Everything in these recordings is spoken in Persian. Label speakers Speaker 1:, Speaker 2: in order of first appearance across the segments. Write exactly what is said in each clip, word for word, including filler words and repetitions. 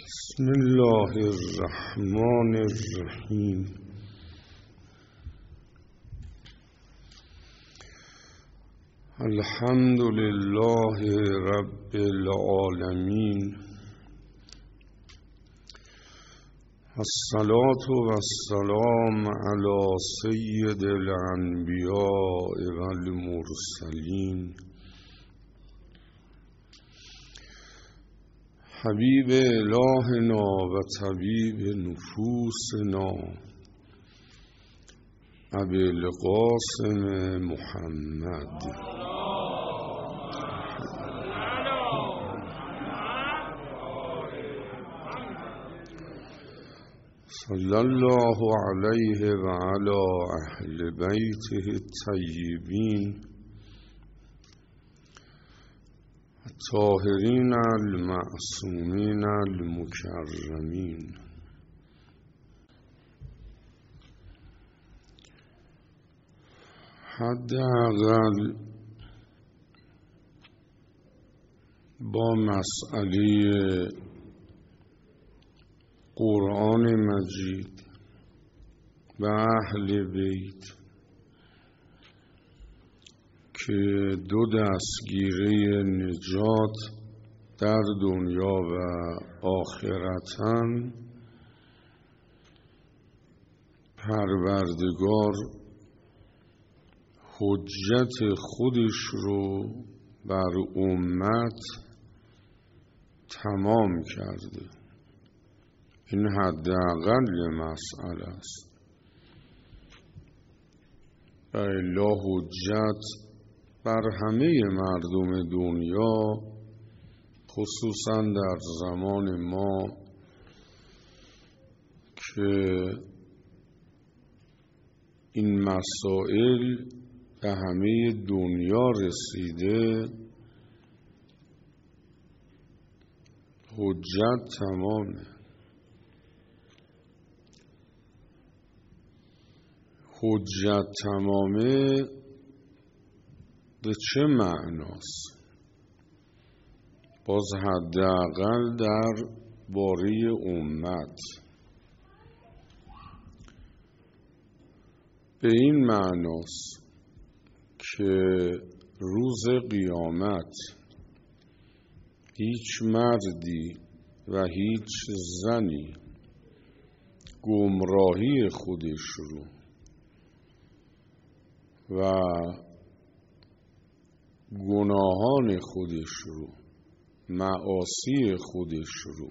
Speaker 1: بسم الله الرحمن الرحیم. الحمد لله رب العالمین، الصلاة والسلام علی سید الانبیاء والمرسلین، حبیب الهنا و طبیب نفوسنا ابی القاسم محمد. صلی الله علیه و علی اهل بیته الطیبین الطاهرین المعصومین المکرمین. حداقل با مسئله قرآن مجید و اهل بیت که دو دستگیره نجات در دنیا و آخرتن، پروردگار حجت خودش رو بر امت تمام کرده. این حداقل مسئله است. و الا حجت بر همه مردم دنیا، خصوصا در زمان ما که این مسائل به همه دنیا رسیده، حجت تمامه. حجت تمامه به چه معناست؟ باز حداقل در باره امت به این معناست که روز قیامت هیچ مردی و هیچ زنی گمراهی خودش رو و گناهان خودش رو، معاصی خودش رو،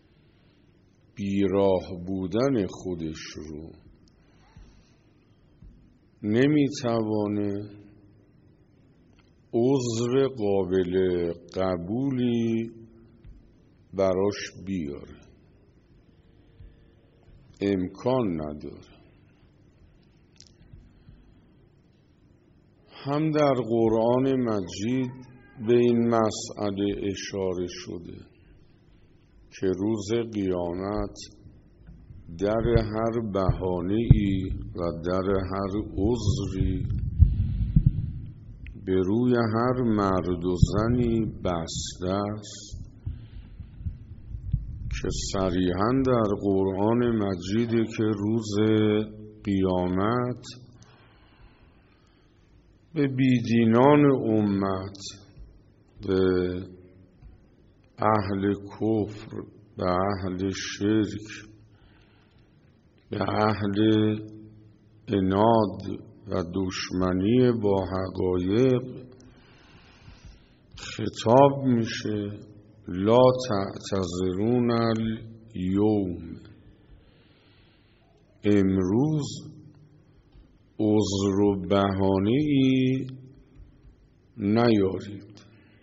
Speaker 1: بیراه بودن خودش رو نمیتوانه عذر قابل قبولی براش بیاره، امکان نداره. هم در قرآن مجید به این مسئله اشاره شده که روز قیامت در هر بهانه‌ای و در هر عذری به روی هر مرد و زنی بسته است که صریحاً در قرآن مجیده که روز قیامت به بیدینان امت، به اهل کفر، به اهل شرک، به اهل عناد و دشمنی با حقایق خطاب میشه: لا تعتذرون الیوم، امروز عذر و بهانه‌ای نیارید،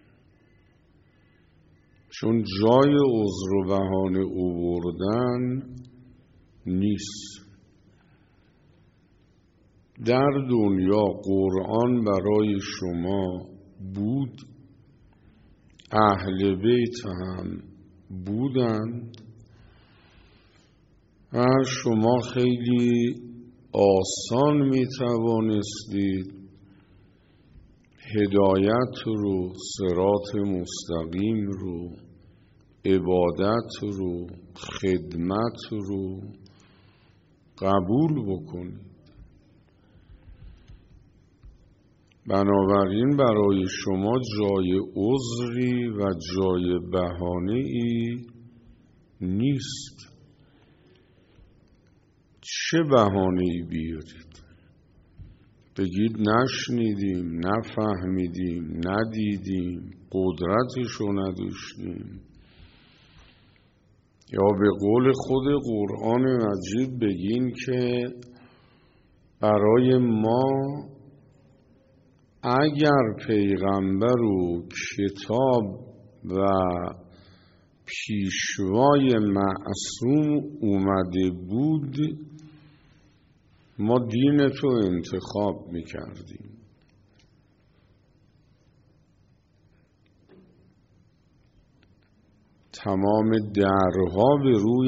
Speaker 1: چون جای عذر و بهانه آوردن نیست. در دنیا قرآن برای شما بود، اهل بیت هم بودند و شما خیلی آسان می توانستید هدایت رو، صراط مستقیم رو عبادت رو، خدمت رو قبول بکنید. بنابراین برای شما جای عذری و جای بهانه‌ای نیست. چه بهانه‌ای بیارید؟ بگید نشنیدیم، نفهمیدیم، ندیدیم، قدرتشو نداشتیم. یا به قول خود قرآن مجید بگین که برای ما اگر پیغمبر و کتاب و پیشوای معصوم اومده بود، ما دین تو انتخاب میکردیم. تمام درها به روی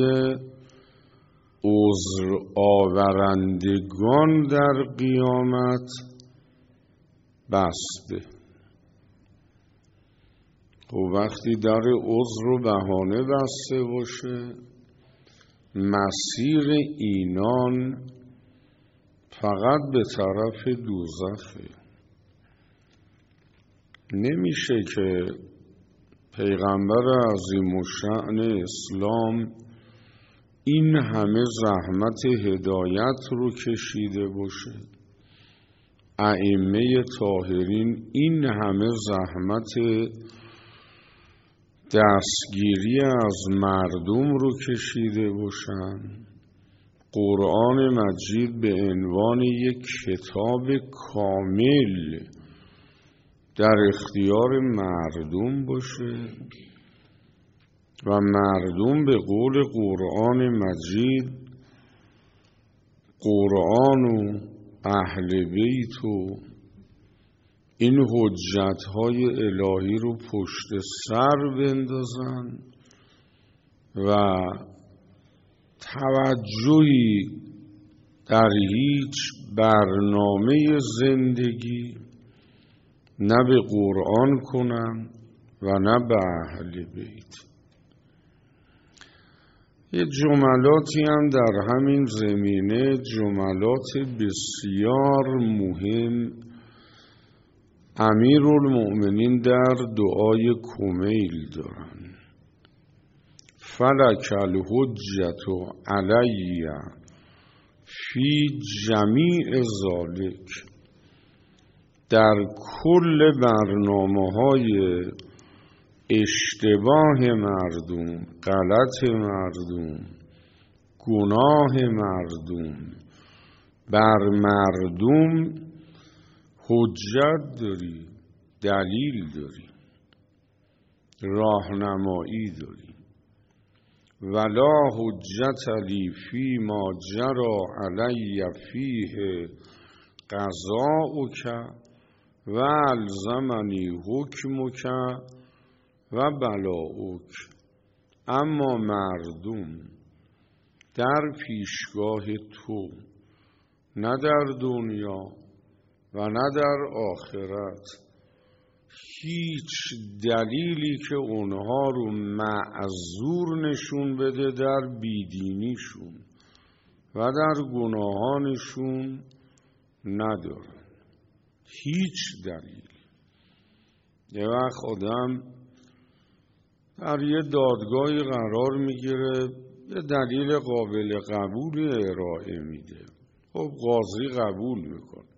Speaker 1: عذر آورندگان در قیامت بسته. و وقتی در عذر و بهانه بسته باشه، مسیر اینان فقط به طرف دوزخه. نمیشه که پیغمبر عظیم الشأن اسلام این همه زحمت هدایت رو کشیده باشه، ائمه طاهرین این همه زحمت دستگیری از مردم رو کشیده باشن، قرآن مجید به عنوان یک کتاب کامل در اختیار مردم باشه و مردم به قول قرآن مجید قرآن و اهل بیت و این حجت‌های الهی رو پشت سر بندازن و توجهی در هیچ برنامه زندگی نه به قرآن کنن و نه به اهل بیت. یه جملاتی هم در همین زمینه، جملات بسیار مهم، امیرالمؤمنین در دعای کمیل دارن. فلک الحجة علی فی جمیع ذالک، در کل برنامه‌های اشتباه مردم، غلط مردم، گناه مردم، بر مردم حجت داری، دلیل داری، راهنمایی داری. ولا حجت لی فی ما جرى علی فیه قضاؤک و الزمنی حکمک و بلاؤک. اما مردم در پیشگاه تو، نه در دنیا و نه در آخرت، هیچ دلیلی که اونها رو معذور نشون بده در بیدینیشون و در گناهانشون ندارن. هیچ دلیل. یه وقت آدم در یه دادگاهی قرار میگیره، یه دلیل قابل قبولی ارائه میده، خب قاضی قبول میکنه.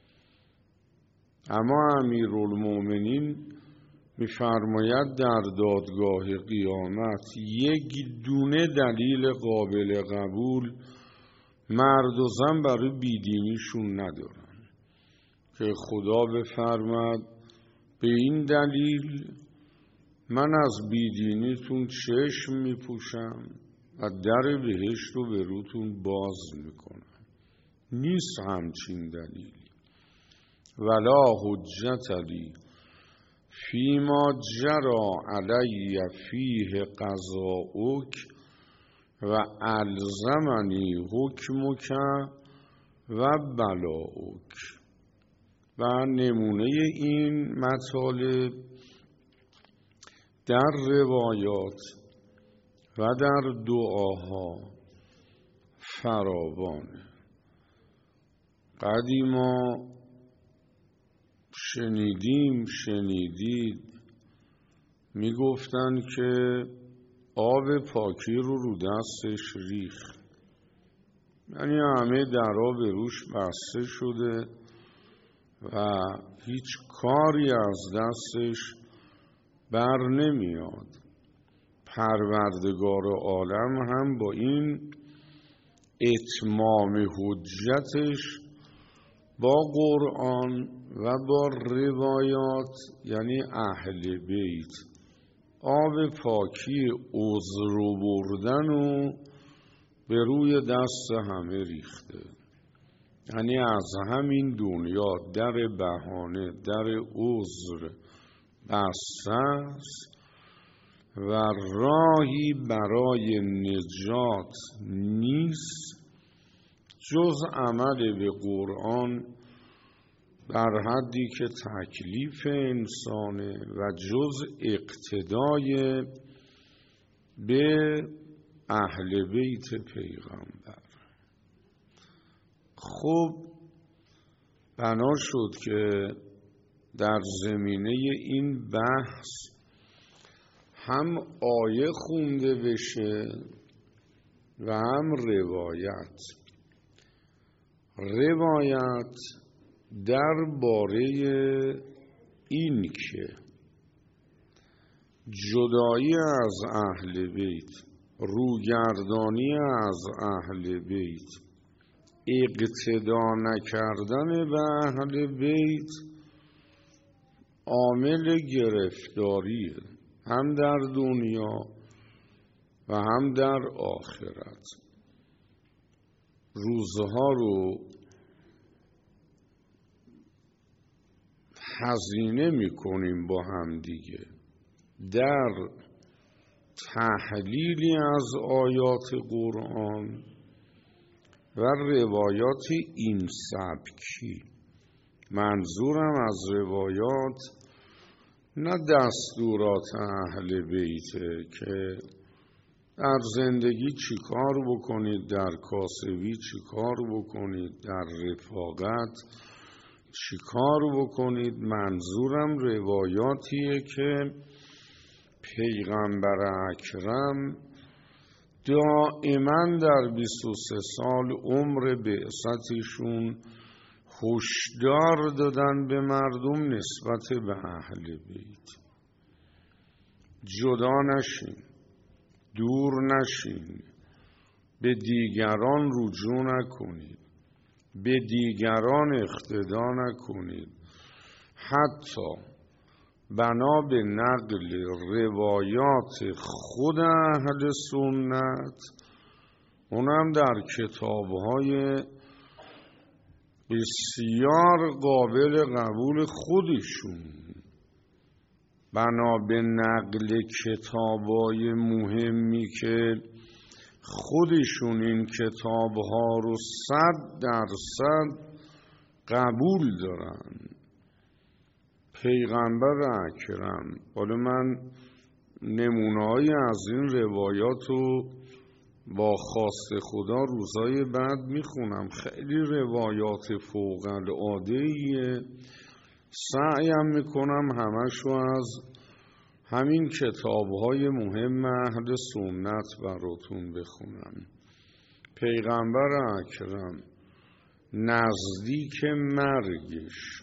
Speaker 1: اما امیرالمؤمنین میفرماید در دادگاه قیامت یک دونه دلیل قابل قبول مرد و زن برای بیدینیشون ندارن که خدا بفرماد به این دلیل من از بیدینیتون چشم میپوشم و در بهشت رو به روتون باز میکنم. نیست همچین دلیلی. ولا حجت لی فیما جرى علی فیه قضاؤک و الزمنی حکمک و بلاؤک. و نمونه این مطالب در روایات و در دعاها فراوانه. قدیما شنیدیم شنیدید میگفتن که آب پاکی رو رو دستش ریخت، یعنی همه درها به روش بسته شده و هیچ کاری از دستش بر نمیاد. پروردگار عالم هم با این اتمام حجتش با قرآن و با روایات، یعنی اهل بیت، آب پاکی عذر بردن و به روی دست همه ریخته. یعنی از همین دنیا در بهانه، در عذر بسته است و راهی برای نجات نیست جز عمل به قرآن در حدی که تکلیف انسانه و جز اقتدای به اهل بیت پیغمبر. خب بنا شد که در زمینه این بحث هم آیه خونده بشه و هم روایت. روایت درباره این که جدایی از اهل بیت، روگردانی از اهل بیت، اقتدا نکردن به اهل بیت عامل گرفتاریه، هم در دنیا و هم در آخرت. روزها رو هزینه میکنیم با هم دیگه در تحلیلی از آیات قرآن و روایات این سبکی. منظورم از روایات نه دستورات اهل بیته که در زندگی چی کار بکنید، در کاسبی چی کار بکنید، در رفاقت چی کار بکنید. منظورم روایاتیه که پیغمبر اکرم دائما در بیست و سه سال عمر بعثتشون هشدار دادن به مردم نسبت به اهل بیت. جدا نشین، دور نشین، به دیگران رجوع نکنید، به دیگران اقتدا نکنید، حتی بنا به نقل روایات خود اهل سنت، اونم در کتاب‌های بسیار قابل قبول خودشون، بنا به نقل کتاب‌های مهمی که خودشون این کتاب‌ها رو صد درصد قبول دارن. پیغمبر اکرم، حالا من نمونه‌ای از این روایات رو با خواست خدا روزای بعد میخونم، خیلی روایات فوق العاده‌ایه، سعیم میکنم همشو از همین کتاب‌های مهم اهل سنت براتون بخونم. پیغمبر اکرم نزدیک مرگش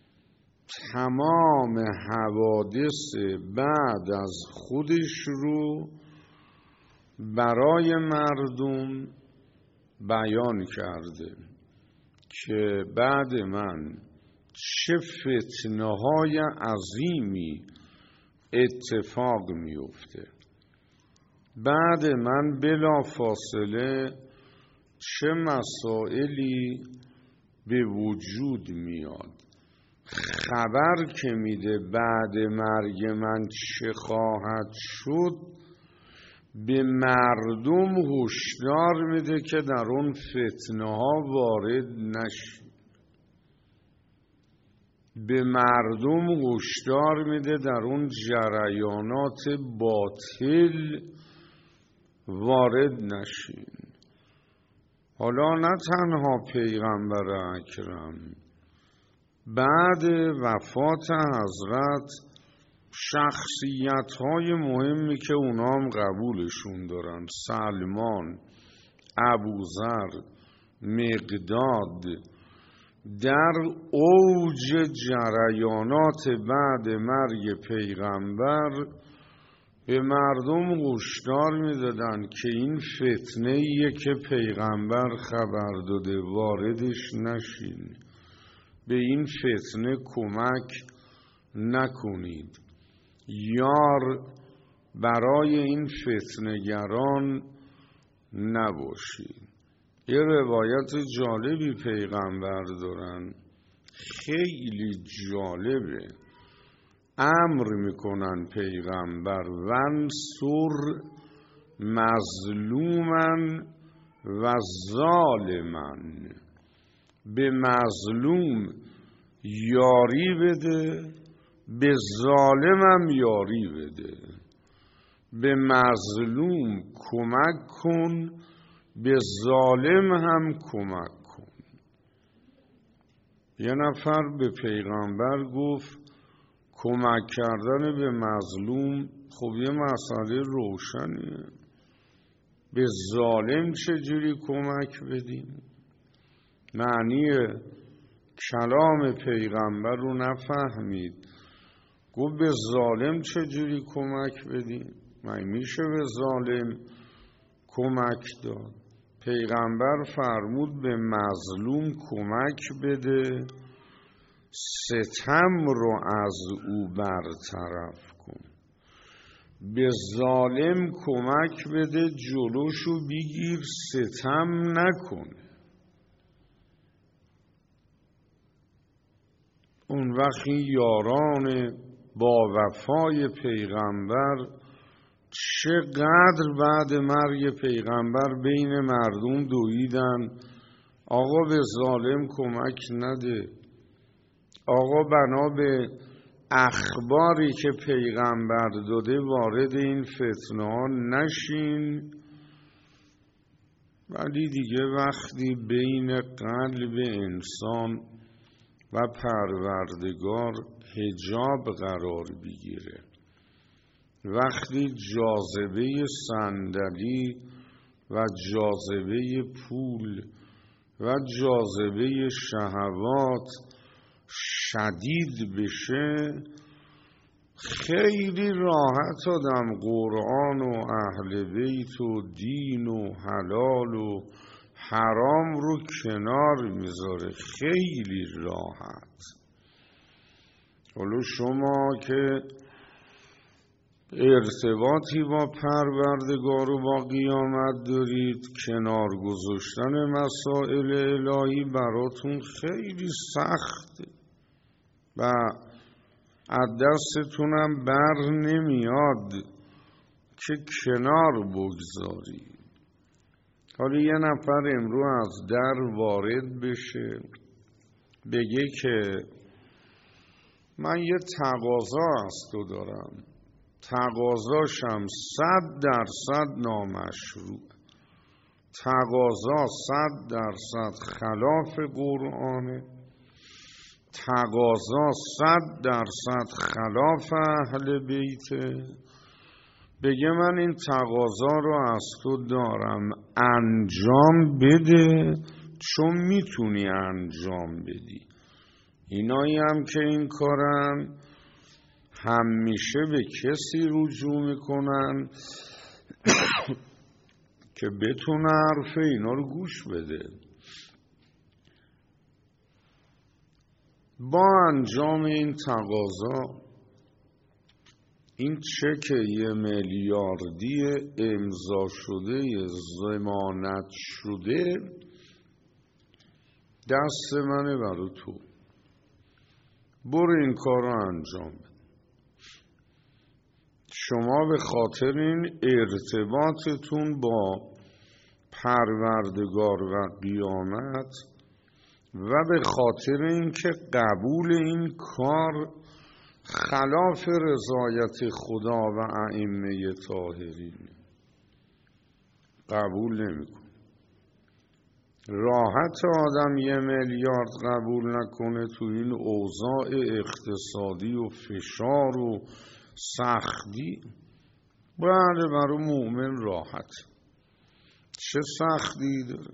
Speaker 1: تمام حوادث بعد از خودش رو برای مردم بیان کرده که بعد من چه فتنه‌های عظیمی اتفاق میفته، بعد من بلا فاصله چه مسائلی به وجود میاد، خبر که میده بعد مرگ من چه خواهد شد، به مردم هشدار میده که در اون فتنه ها وارد نشید، به مردم هشدار میده در اون جریانات باطل وارد نشین. حالا نه تنها پیغمبر اکرم، بعد وفات حضرت شخصیت‌های مهمی که اونام قبولشون دارن، سلمان، ابوذر، مقداد، در اوج جریانات بعد مرگ پیغمبر به مردم هشدار میدادن که این فتنه‌ایه که پیغمبر خبر داده، واردش نشین، به این فتنه کمک نکنید، یار برای این فتنه‌گران نباشید. یه روایت جالبی پیغمبر دارن، خیلی جالبه. امر میکنن پیغمبر وانصر مظلومن و ظالمن، به مظلوم یاری بده، به ظالمم یاری بده. به مظلوم کمک کن، به ظالم هم کمک کن. یه نفر به پیغمبر گفت کمک کردن به مظلوم خب یه مسئله روشنیه، به ظالم چجوری کمک بدیم؟ معنی کلام پیغمبر رو نفهمید، گفت به ظالم چجوری کمک بدیم؟ من میشه به ظالم کمک داد؟ پیغمبر فرمود به مظلوم کمک بده، ستم رو از او برطرف کن. به ظالم کمک بده، جلوشو بگیر، ستم نکنه. اون وقت یاران با وفای پیغمبر چقدر بعد مرگ پیغمبر بین مردم دویدن، آقا به ظالم کمک نده، آقا بنا به اخباری که پیغمبر داده وارد این فتنه ها نشین. ولی دیگه وقتی بین قلب انسان و پروردگار حجاب قرار بگیره، وقتی جاذبه صندلی و جاذبه پول و جاذبه شهوات شدید بشه، خیلی راحت آدم قرآن و اهل بیت و دین و حلال و حرام رو کنار میذاره، خیلی راحت. حالا شما که ارتباطی با پروردگار و با قیامت دارید، کنار گذاشتن مسائل الهی براتون خیلی سخته و از دستتونم بر نمیاد که کنار بگذارید. حالا یه نفر امروز از در وارد بشه بگه که من یه تقاضا از تو دارم، تقاضاشم صد درصد نامشروع، تقاضا صد درصد خلاف قرآنه، تقاضا صد درصد خلاف اهل بیته، بگه من این تقاضا رو از تو دارم، انجام بده چون میتونی انجام بدی. اینایی هم که این کارن همیشه به کسی رجوع میکنن که بتونه حرف اینا رو گوش بده. با انجام این تقاضا، این چک یه میلیاردی امضا شده ضمانت شده دست منه برای تو، برو این کار رو انجام بده. شما به خاطر این ارتباطتون با پروردگار و قیامت و به خاطر اینکه قبول این کار خلاف رضایت خدا و ائمه طاهرین، قبول نمیکنه. راحت آدم یه میلیارد قبول نکنه تو این اوضاع اقتصادی و فشار و سختی. بله برای مؤمن راحت. چه سختی داره؟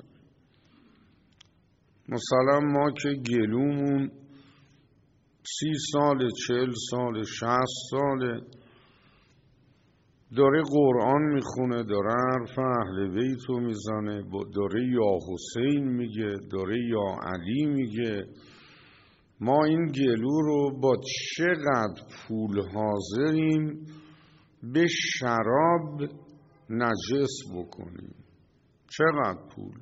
Speaker 1: مثلا ما که گلومون سی سال، چهل سال، شصت ساله داره قرآن میخونه، داره حرف اهل بیتو میزنه، داره یا حسین میگه، داره یا علی میگه. ما این گلو رو با چقدر پول حاضریم به شراب نجس بکنیم؟ چقدر پول؟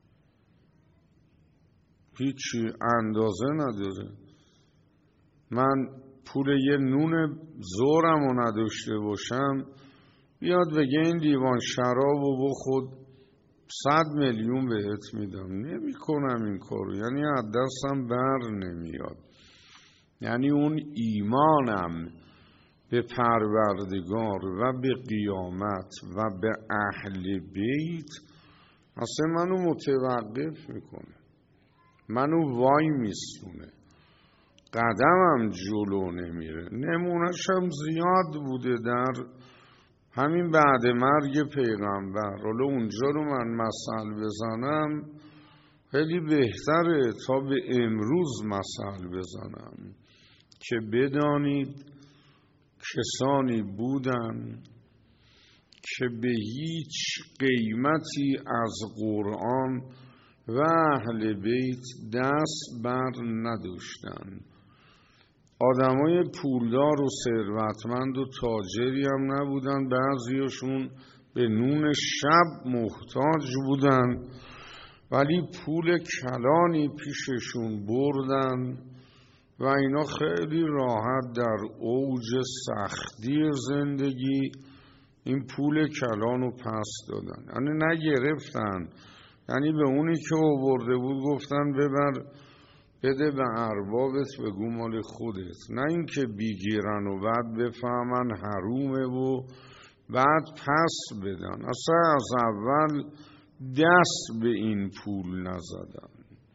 Speaker 1: هیچی اندازه نداره. من پول یه نون زورم رو نداشته باشم بیاد بگه این لیوان شراب رو بخود صد میلیون بهت میدم، نمی کنم این کارو. یعنی از دستم بر نمیاد. یعنی اون ایمانم به پروردگار و به قیامت و به اهل بیت اصلا منو متوقف میکنه، منو وای میستونه، قدمم جلو نمیره. نمونهش هم زیاد بوده در همین بعد مرگ پیغمبر. حالا اونجا رو من مثل بزنم خیلی بهتره تا به امروز مثل بزنم که بدانید کسانی بودن که به هیچ قیمتی از قرآن و اهل بیت دست بر نداشتن. آدمای پولدار و ثروتمند و تاجری هم نبودن، بعضیشون به نون شب محتاج بودن، ولی پول کلانی پیششون بردن و اینا خیلی راحت در اوج سختی زندگی این پول کلان رو پس دادن. یعنی نگرفتن، یعنی به اونی که آورده بود گفتن ببر بده به اربابت بگو مال خودت، نه اینکه بیگیرن و بعد بفهمن حرومه و بعد پس بدن. اصلا از اول دست به این پول نزدن.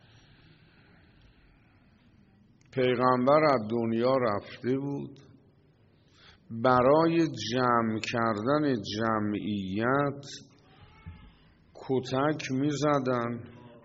Speaker 1: پیغمبر از دنیا رفته بود، برای جمع کردن جمعیت کتک می زدن،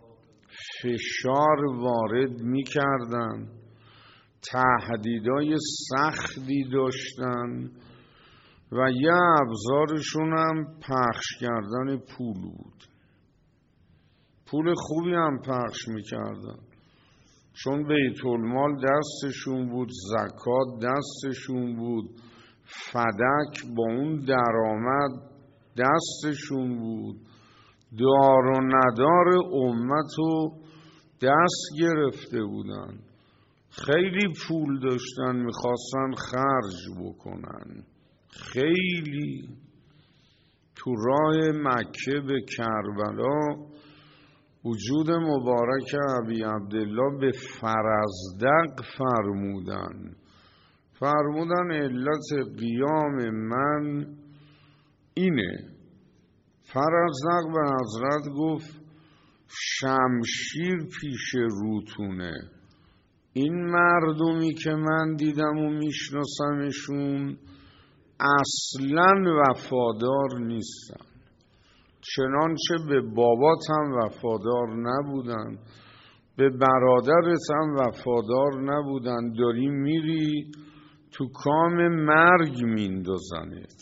Speaker 1: فشار وارد می کردن، تهدیدهای سختی داشتن و یه ابزارشون هم پخش کردن پول بود. پول خوبی هم پخش می کردن چون بیت المال دستشون بود، زکات دستشون بود، فدک با اون درآمد دستشون بود، دار و ندار امتو دست گرفته بودن. خیلی پول داشتن، میخواستن خرج بکنن. خیلی تو راه مکه به کربلا وجود مبارک ابی عبدالله به فرزدق فرمودن فرمودن علت قیام من اینه. فرزدق به حضرت گفت شمشیر پیش روتونه، این مردمی که من دیدم و میشناسمشون اصلاً وفادار نیستن، چنانچه به بابات هم وفادار نبودن، به برادرت هم وفادار نبودن، داری میری تو کام مرگ میندازنت.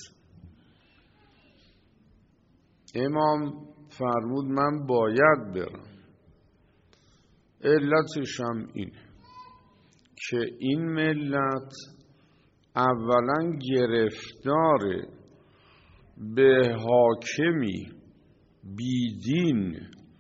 Speaker 1: امام فرمود من باید برم. علتش هم اینه که این ملت اولا گرفتار به حاکمی بیدین،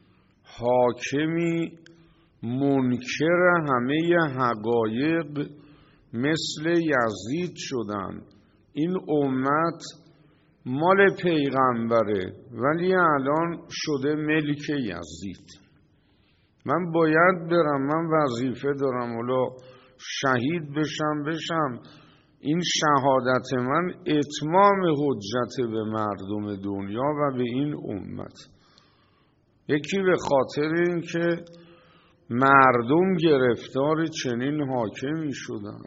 Speaker 1: حاکمی منکر همه حقایق مثل یزید شدن. این امت مال پیغمبره ولی الان شده ملک یزید. من باید برم، من وظیفه دارم، حالا شهید بشم بشم، این شهادت من اتمام حجت به مردم دنیا و به این امت. یکی به خاطر این که مردم گرفتار چنین حاکمی شدن،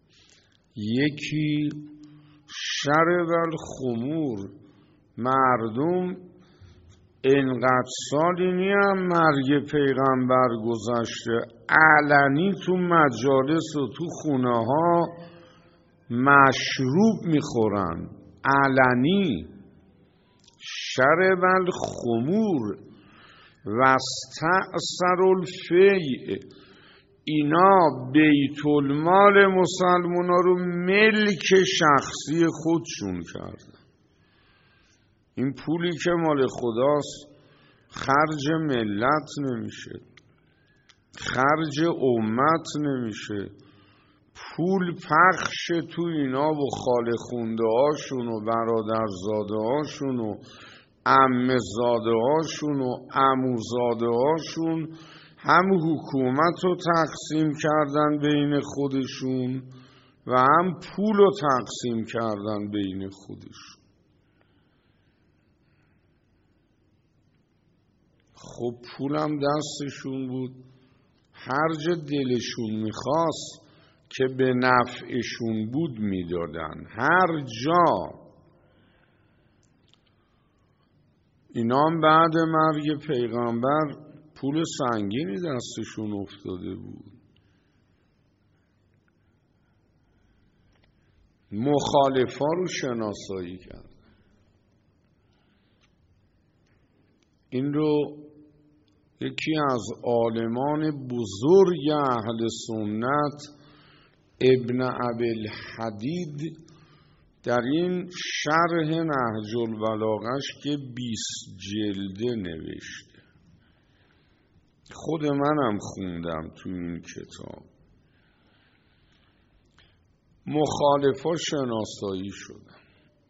Speaker 1: یکی شر و الخمور، مردم اینقدر سالی نیم مرگ پیغمبر گذشته علنی تو مجالس و تو خونه ها مشروب میخورن، علنی. شر و الخمور و استأثر الفیء، اینا بیت المال مسلمان ها رو ملک شخصی خودشون کردن. این پولی که مال خداست خرج ملت نمیشه، خرج امت نمیشه. پول پخش تو اینا و خاله خونده هاشون و برادرزاده هاشون و عمه‌زاده هاشون و عموزاده هاشون هم حکومت رو تقسیم کردن بین خودشون و هم پول رو تقسیم کردن بین خودشون. خب پولم دستشون بود، هر جا دلشون میخواست که به نفعشون بود میدادن، هر جا. اینا هم بعد مرگ پیغمبر پول سنگینی دستشون افتاده بود. مخالفا رو شناسایی کرد. این رو یکی از عالمان بزرگ اهل سنت ابن ابی‌الحدید در این شرح نهج البلاغه‌اش که بیست جلده نوشته، خود منم خوندم تو این کتاب، مخالفا شناسایی شدن.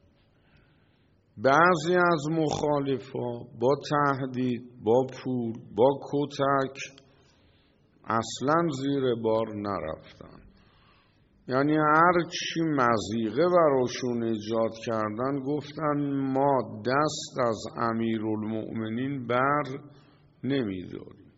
Speaker 1: بعضی از مخالفا با تهدید، با پول، با کتک اصلا زیر بار نرفتن. یعنی هر چی مضیقه براشون ایجاد کردن گفتن ما دست از امیرالمؤمنین بر نمیداریم.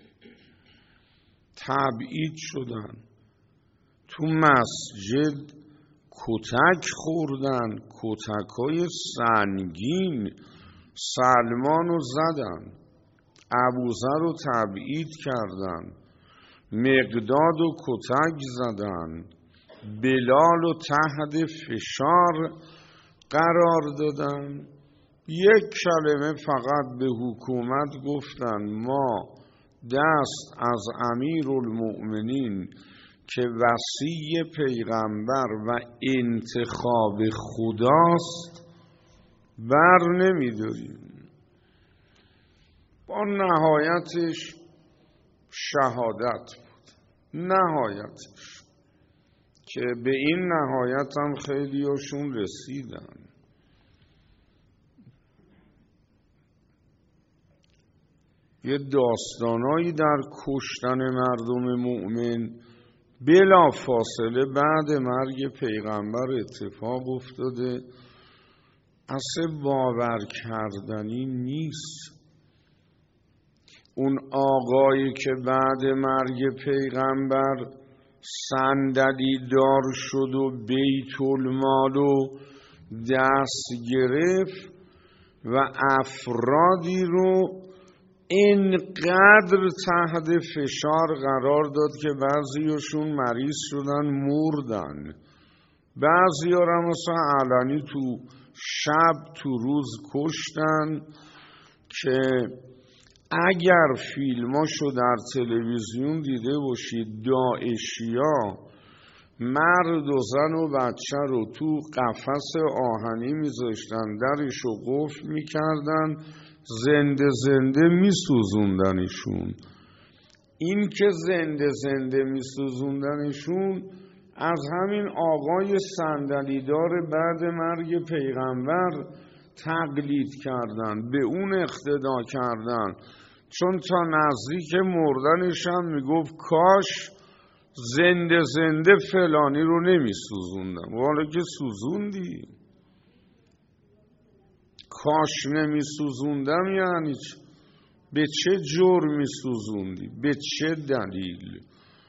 Speaker 1: تبعید شدن، تو مسجد کتک خوردن، کتکای سنگین. سلمان رو زدن، ابوذر رو تبعید کردن، مقداد رو کتک زدن، بلال رو تحت فشار قرار دادن. یک کلمه فقط به حکومت گفتن ما دست از امیرالمؤمنین که وصی پیغمبر و انتخاب خداست بر نمیداریم. با نهایتش شهادت بود، نهایتش که به این نهایت هم خیلی هاشون رسیدن. یه داستانایی در کشتن مردم مؤمن بلا فاصله بعد مرگ پیغمبر اتفاق افتاده، اصلا باور کردنی نیست. اون آقایی که بعد مرگ پیغمبر صندلی دار شد و بیت المال رو دست گرفت و افرادی رو اینقدر تحت فشار قرار داد که بعضیشون مریض شدن مردن، بعضی ها را مثلا علنی تو شب تو روز کشتن که اگر فیلماشو در تلویزیون دیده باشید داعشیا مرد و زن و بچه رو تو قفس آهنی میذاشتن، درشو قفل میکردن، زنده زنده میسوزوندنشون. این که زنده زنده میسوزوندنشون از همین آقای صندلیدار بعد مرگ پیغمبر تقلید کردن، به اون اقتدا کردن، چون تا نزدیک مردنش هم میگفت کاش زنده زنده فلانی رو نمی سوزوندم، حالا که سوزوندی. کاش نمی سوزوندم یعنی به چه جرمی سوزوندی؟ به چه دلیل؟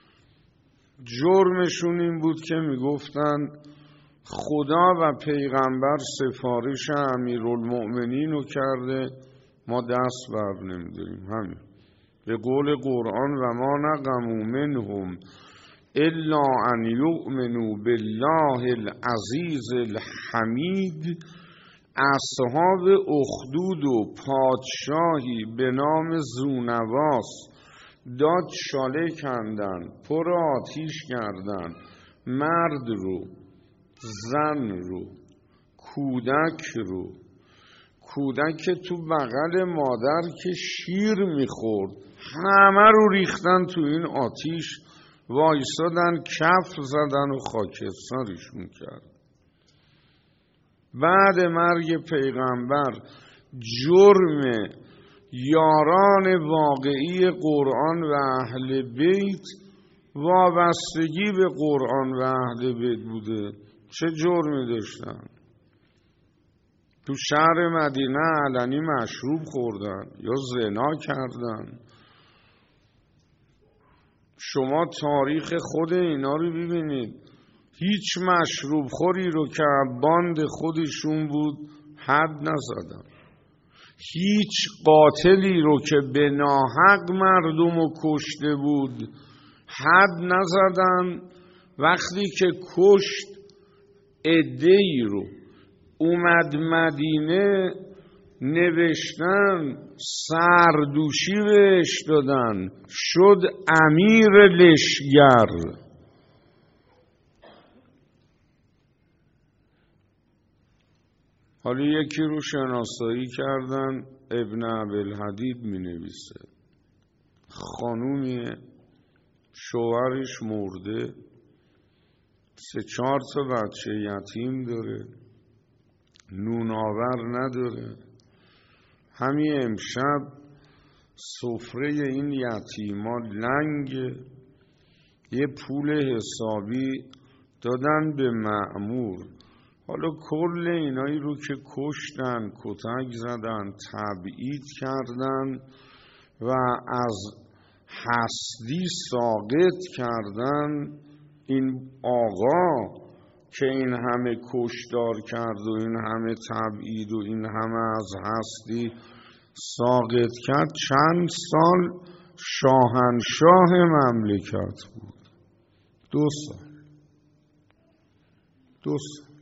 Speaker 1: جرمشون این بود که میگفتن خدا و پیغمبر سفارش امیرالمؤمنین رو کرده، ما دست بر نمیداریم. همین به قول قرآن و ما نقموا منهم الا ان یؤمنوا بالله العزیز الحمید. اصحاب اخدود و پادشاهی به نام ذونواس داد شاله کندن، پر آتیش کردن، مرد رو، زن رو، کودک رو. کودک تو بغل مادر که شیر میخورد همه رو ریختن تو این آتیش، وایسادن کف زدن و خاکسترشون کرد. بعد مرگ پیغمبر جرم یاران واقعی قرآن و اهل بیت وابستگی به قرآن و اهل بیت بوده. چه جرمی داشتن؟ تو شهر مدینه علنی مشروب خوردن یا زنا کردن. شما تاریخ خود اینا رو ببینید، هیچ مشروب خوری رو که باند خودشون بود حد نزدن، هیچ قاتلی رو که به ناحق مردم رو کشته بود حد نزدن. وقتی که کشت عده‌ای رو اومد مدینه نوشتن سردوشی بهش دادن، شد امیر لشگر. حالا یکی رو شناسایی کردن، ابن ابوالحدید می نویسه، خانومیه، شوهرش مرده، سه چهار تا بچه یتیم داره، نونآور نداره. همین امشب سفره این یتیما لنگه، یه پول حسابی دادن به مأمور. حالا کل اینایی رو که کشتن، کتک زدن، تبعید کردن و از هستی ساقط کردن، این آقا که این همه کشتار کرد و این همه تبعید و این همه از هستی ساقط کرد، چند سال شاهنشاه مملکت بود. دو سال دو سال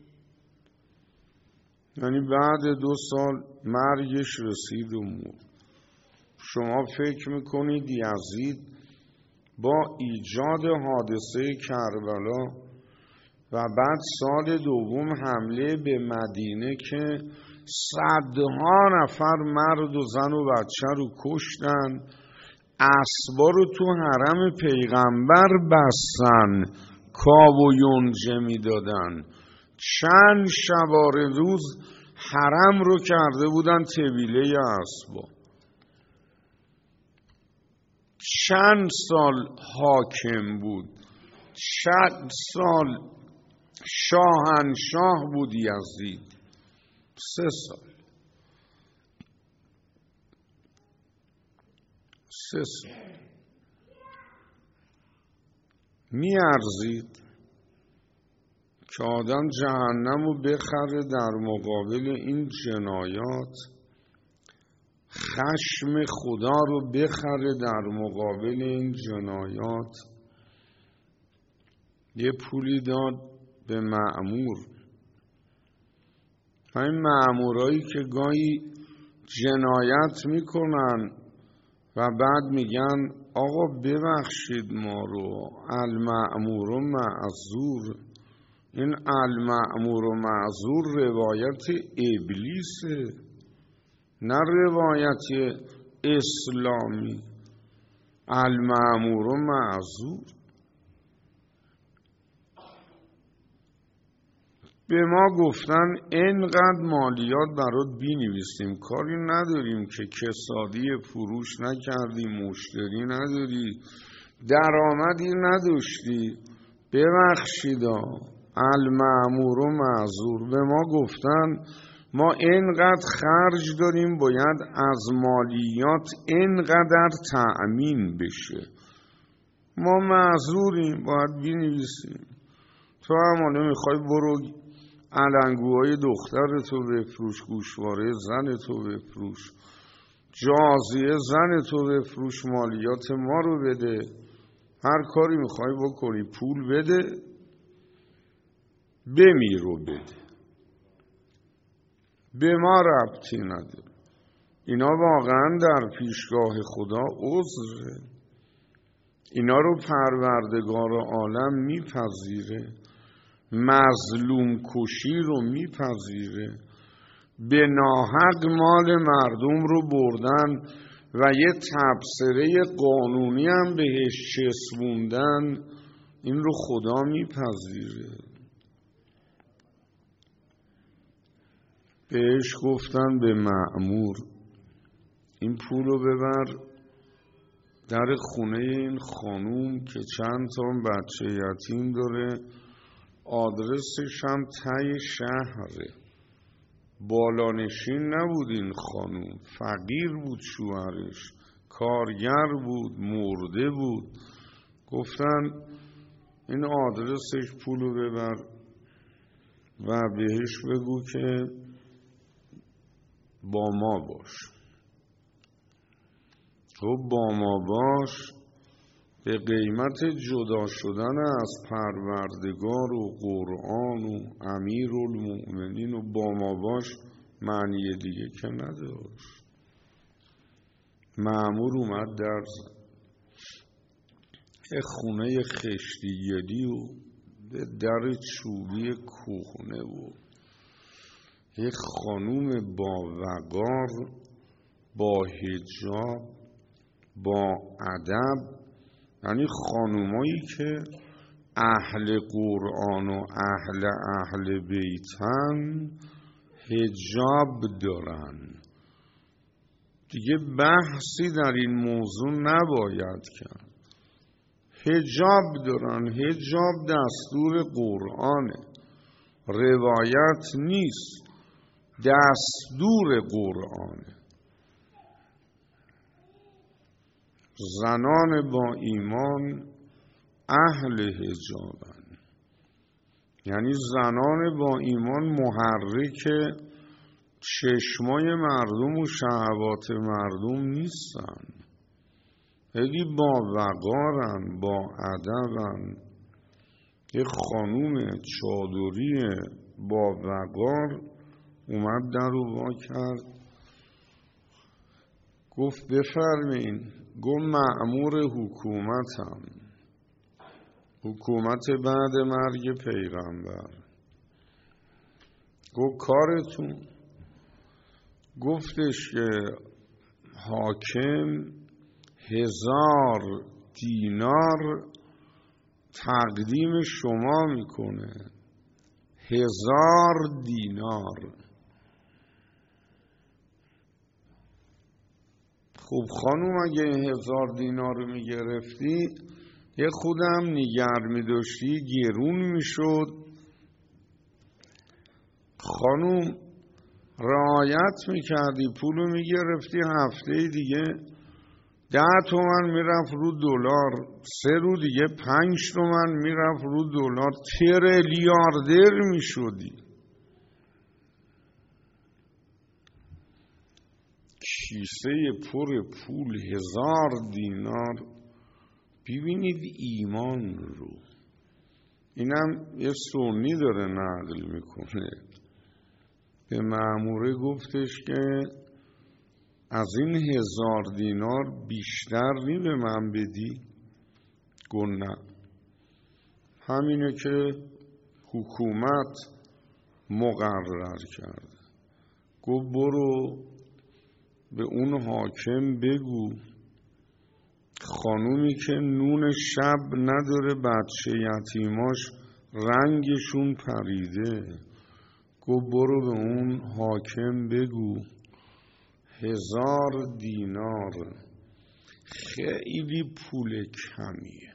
Speaker 1: یعنی بعد دو سال مرگش رسید و مرد. شما فکر میکنید یزید با ایجاد حادثه کربلا و بعد سال دوم حمله به مدینه که صدها نفر مرد و زن و بچه رو کشتن، اسبا رو تو حرم پیغمبر بستن، کاو و یونجه می دادن، چند شباره روز حرم رو کرده بودن طویله اسبا. چند سال حاکم بود، چند سال شاهنشاه بود یزید؟ سه سال سه سال می ارزید که آدم جهنم رو بخره در مقابل این جنایات، خشم خدا رو بخره در مقابل این جنایات؟ یه پولی داد به مأمور. این مأمورایی که گاهی جنایت میکنن و بعد میگن آقا ببخشید ما رو، المأمور و معذور. این المأمور و معذور روایت ابلیسه، نه روایت اسلامی. المأمور و معذور. به ما گفتن اینقدر مالیات برات بینویسیم، کاری نداریم که کسادی فروش نکردی، مشتری نداری، درآمدی نداشتی، ببخشید المأمور و معذور. به ما گفتن ما اینقدر خرج داریم، باید از مالیات اینقدر تأمین بشه، ما معذوریم، باید بنویسیم. تو هم حالا میخوای برو علنگوهای دخترتو بفروش، گوشواره زنتو بفروش، جازیه زنتو بفروش، مالیات ما رو بده، هر کاری میخوای بکنی پول بده، بمیر و بده، به ما ربطی نداره. اینا واقعا در پیشگاه خدا عذره، اینا رو پروردگار عالم میپذیره، مظلوم کشی رو میپذیره، به ناحق مال مردم رو بردن و یه تبصره قانونی هم بهش چسبوندن، این رو خدا میپذیره. بهش گفتن به مأمور این پول رو ببر در خونه این خانوم که چند تا بچه یتیم داره، آدرسش هم ته شهره، بالانشین نبود این خانوم، فقیر بود شوهرش، کارگر بود، مرده بود. گفتن این آدرسش پولو ببر و بهش بگو که با ما باش. تو با ما باش به قیمت جدا شدن از پروردگار و قرآن و امیرالمؤمنین و با ما باش معنی دیگه که نداشت. مأمور اومد در زد، یه خونه خشتیگلی و به در چوبی کهنه و یه خانوم با وقار، با حجاب، با ادب، یعنی خانومایی که اهل قرآن و اهل اهل بیتن، حجاب دارن. دیگه بحثی در این موضوع نباید کرد. حجاب دارن، حجاب دستور قرآنه، روایت نیست، دستور قرآنه. زنان با ایمان اهل حجابن، یعنی زنان با ایمان محرک چشمای مردم و شهوات مردم نیستن، خیلی با وقارن، با ادبن. یه خانوم چادری با وقار اومد در رو وا کرد، گفت بفرمین. گفت مأمور حکومتم، حکومت بعد مرگ پیغمبر. گفت کارتون؟ گفتش که حاکم هزار دینار تقدیم شما میکنه، هزار دینار. خب خانوم اگه این هزار دینار رو میگرفتی یه خودم نیگر میداشتی گرون میشد. خانوم رعایت میکردی، پولو میگرفتی، هفته دیگه ده تومن میرفت رو دلار، سه رو دیگه پنج تومن میرفت رو دلار، تریلیاردر میشدی. کیسه پر پول، هزار دینار. ببینید ایمان رو، اینم یه سنی داره نقل میکنه. به مأموره گفتش که از این هزار دینار بیشتر نی به من بدی؟ گفت نه، همینه که حکومت مقرر کرده. گفت برو به اون حاکم بگو خانومی که نون شب نداره، بچه یتیماش رنگشون پریده. گفت برو به اون حاکم بگو هزار دینار خیلی پول کمیه،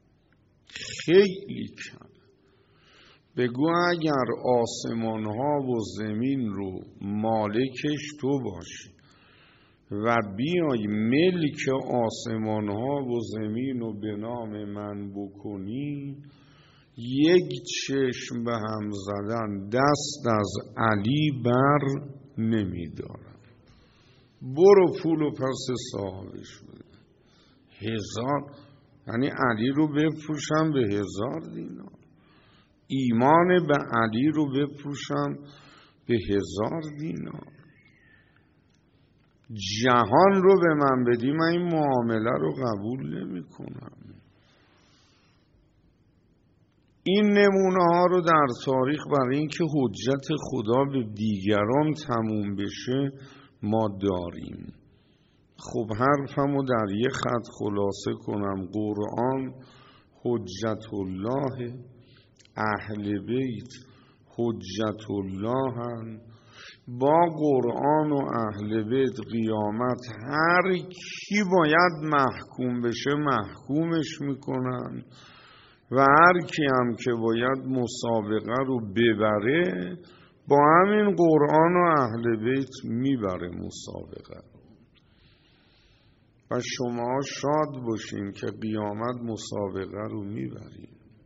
Speaker 1: خیلی کم. بگو اگر آسمان ها و زمین رو مالکش تو باشی و بیای ملک آسمان ها و زمین رو به نام من بکنی، یک چشم به هم زدن دست از علی بر نمیدارم. برو پولو پس صاحبش بده. هزار یعنی علی رو بفروشم به هزار دینار، ایمان به علی رو بفروشم به هزار دینار. جهان رو به من بدی، من این معامله رو قبول نمی کنم. این نمونه ها رو در تاریخ برای اینکه حجت خدا به دیگران تموم بشه ما داریم. خب حرفمو در یه خط خلاصه کنم. قرآن حجت الله، اهل بیت حجت الله هن. با قرآن و اهل بیت قیامت هر کی باید محکوم بشه محکومش میکنن و هر کی هم که باید مسابقه رو ببره با همین قرآن و اهل بیت میبره مسابقه رو. و شما شاد باشین که قیامت مسابقه رو میبرین،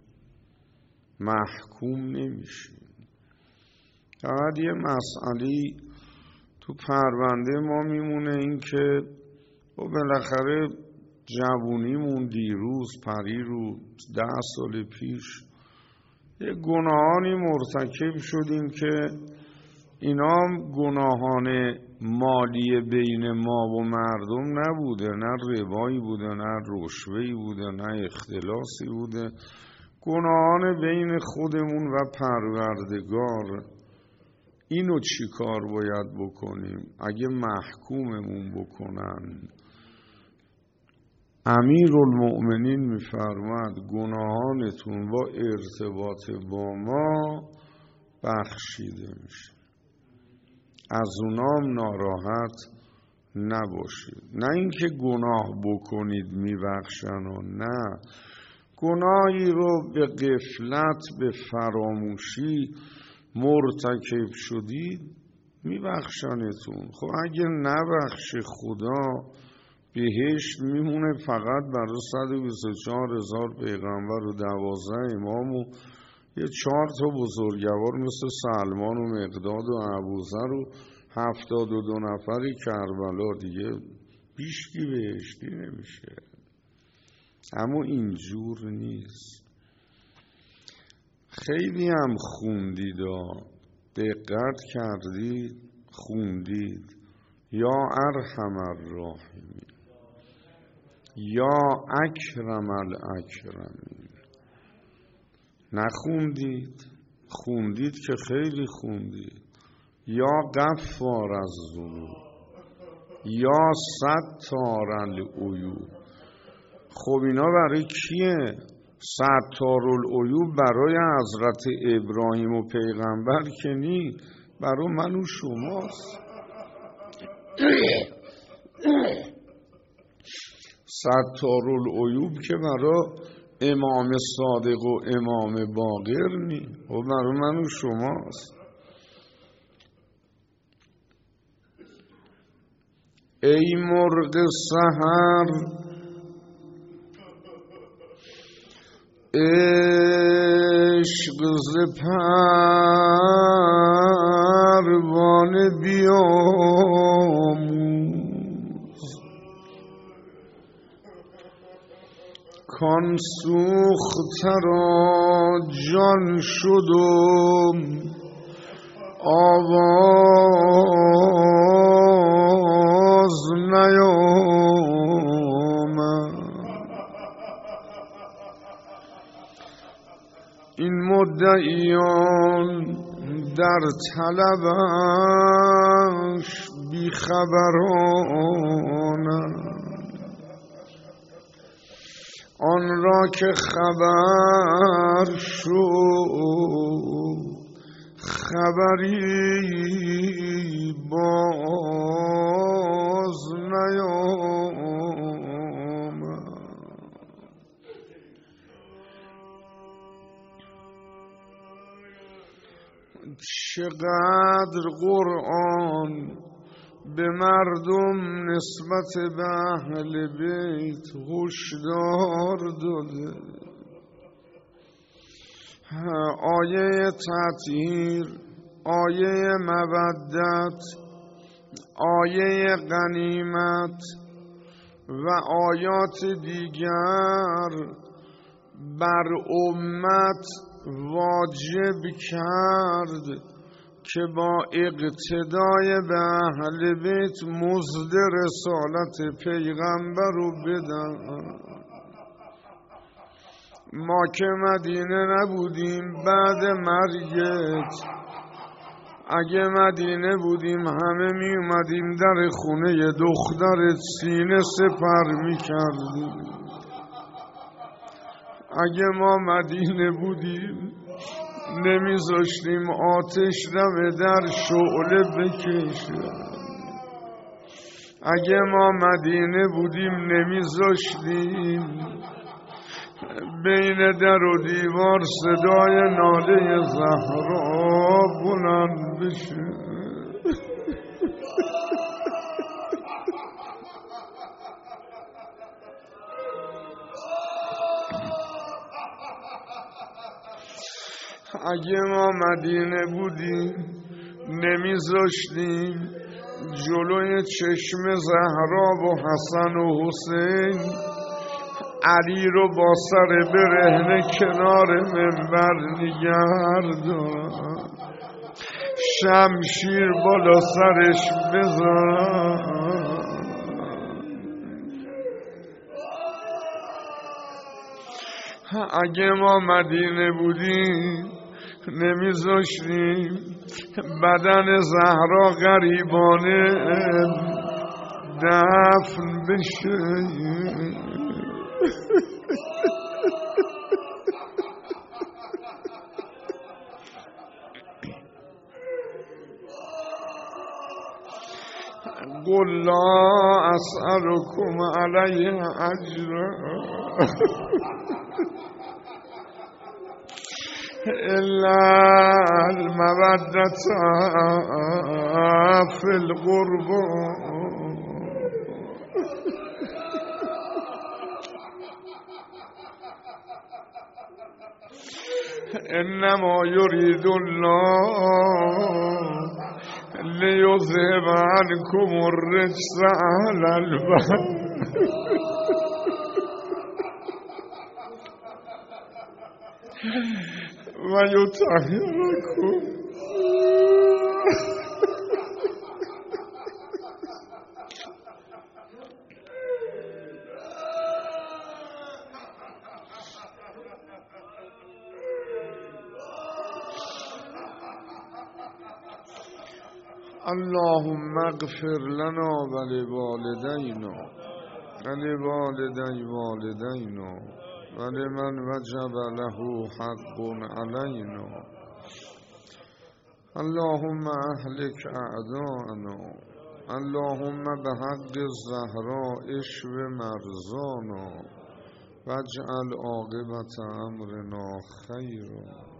Speaker 1: محکوم نمیشین. فقط یه مسئله تو پرونده ما میمونه، این که با بالاخره جوونیمون دیروز پریروز ده سال پیش یه گناهانی مرتکب شدیم که اینا گناهان مالی بین ما و مردم نبوده، نه ربایی بوده، نه رشوه‌ای بوده، نه اختلاسی بوده، گناهان بین خودمون و پروردگار. اینو چی کار باید بکنیم اگه محکوممون بکنن؟ امیرالمؤمنین میفرماد گناهانتون با ارتباط با ما بخشیده میشه، از اونام ناراحت نباشید. نه اینکه گناه بکنید میبخشن و نه، گناهی رو به غفلت به فراموشی مرتکب شدید میبخشنتون. خب اگه نبخش خدا بهشت میمونه فقط برای صد و بیست و چهار هزار پیغمبر و دوازده امام و یه چهار تا بزرگوار مثل سلمان و مقداد و ابوذر و هفتاد و دو نفری کربلا. دیگه بیشکی بهشتی نمیشه. اما اینجور نیست. خیلی هم خوندید، دقت کردید، خوندید یا ارحم الراحمین، یا اکرم الاکرمین. نخوندید؟ خوندید که خیلی خوندید. یا غفار الذنوب، یا ستار العیوب. خب اینا برای کیه؟ ستار العیوب برای حضرت ابراهیم و پیغمبر که نی، برای من و شماست. ستار العیوب که برای امام صادق و امام باقر نی، و برای من و شماست. ای مرغ سحر عشق ز پروانه بیاموز، کان سوخته را جان شدم آواز نیامد. این مدعیان در طلبش بیخبرانند، آن را که خبر شد خبری باز نیامد. چقدر قرآن به مردم نسبت به اهل بیت هشدار داده. آیه تطهیر، آیه مودت، آیه غنیمت و آیات دیگر بر امت واجب کرد که با اقتدای به اهل بیت مزد رسالت پیغمبر رو بدن. ما که مدینه نبودیم بعد مرگت، اگه مدینه بودیم همه می اومدیم در خونه دخترت سینه سپر می کردیم. اگه ما مدینه بودیم نمیذاشتیم آتش دم در شعله بکشه. اگه ما مدینه بودیم نمیذاشتیم بین در و دیوار صدای ناله زهرا بلند بشه. اگه ما مدینه بودیم نمیذاشتیم جلوی چشم زهرا و حسن و حسین علی رو با سر برهنه کنار منبر نگه دار، شمشیر بالا سرش بذار. اگه ما مدینه بودیم نمیذاشتیم بدن زهرا غریبانه دفن بشه. قل لا اسألكم علیه اجرا الا المودة في القربى انما يريد الله لیذهب عنکم الرجس اهل البیت و یطهرکم. اللهم اغفر لنا ولوالدينا ولوالدي والدينا ولمن وجب له حق علينا. اللهم اهلك اعداءنا. اللهم بحق الزهراء اشف مرضانا واجعل عاقبة امرنا خيرا.